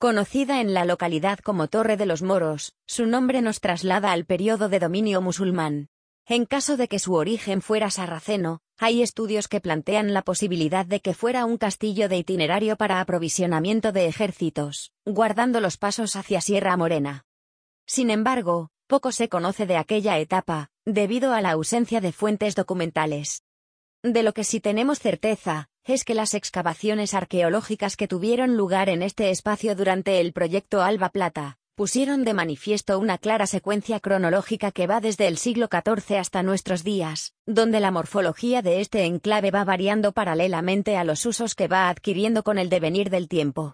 Conocida en la localidad como Torre de los Moros, su nombre nos traslada al periodo de dominio musulmán. En caso de que su origen fuera sarraceno, hay estudios que plantean la posibilidad de que fuera un castillo de itinerario para aprovisionamiento de ejércitos, guardando los pasos hacia Sierra Morena. Sin embargo, poco se conoce de aquella etapa, debido a la ausencia de fuentes documentales. De lo que sí tenemos certeza, es que las excavaciones arqueológicas que tuvieron lugar en este espacio durante el proyecto Alba Plata, pusieron de manifiesto una clara secuencia cronológica que va desde el siglo XIV hasta nuestros días, donde la morfología de este enclave va variando paralelamente a los usos que va adquiriendo con el devenir del tiempo.